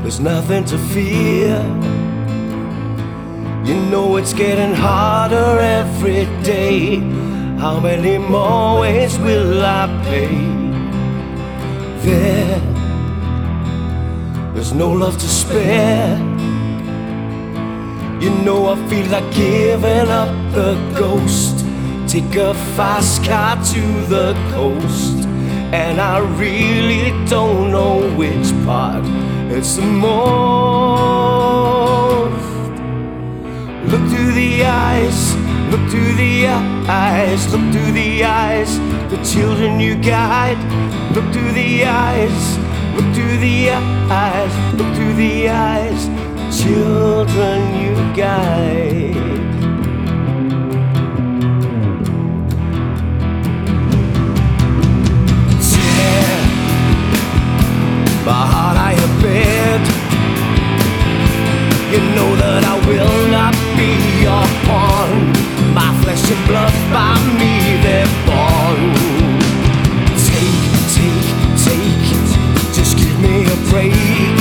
there's nothing to fear. You know it's getting harder every day. How many more ways will I pay? There's no love to spare. You know I feel like giving up the ghost. Take a fast car to the coast, and I really don't know which part it's the most. Look through the eyes, look through the eyes, look through the eyes, the children you guide. Look through the eyes, look through the eyes, look through the eyes, the children you guide. My heart I have bared. You know that I will not be your pawn. My flesh and blood, by me they're born. Take, just give me a break.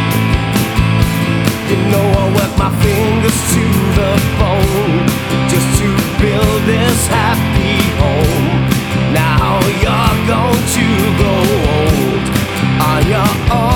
You know I work my fingers to the bone just to build this happy home. Now you're going to grow old on your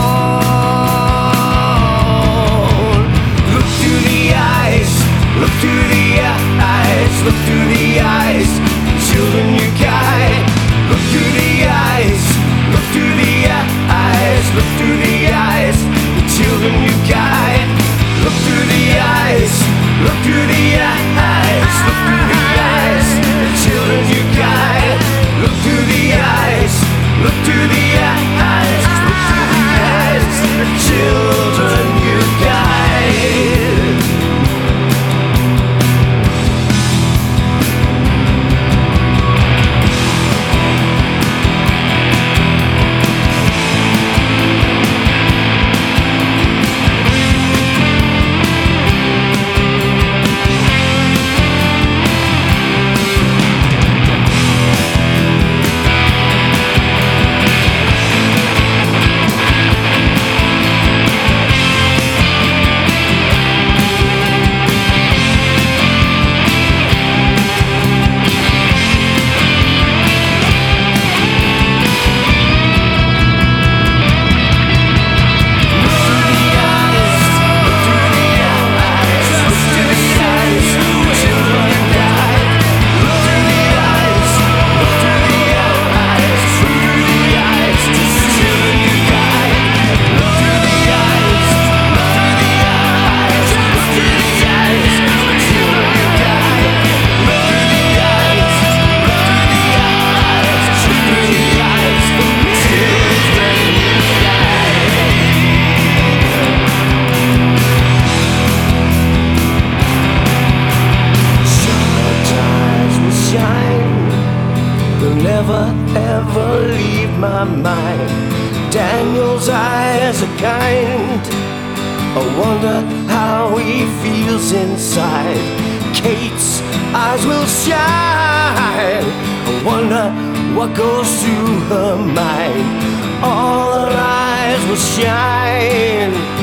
own. Look through the eyes, look through the eyes, look through the eyes, children you guide. Look through the eyes, look through the eyes, look through the eyes, the children you guide. Look through the eyes, look through the eyes, look through the eyes, the children you guide. Look through the eyes, look through the eyes, look through the eyes, the children you guide. Never ever leave my mind. Daniel's eyes are kind. I wonder how he feels inside. Kate's eyes will shine. I wonder what goes through her mind. All her eyes will shine.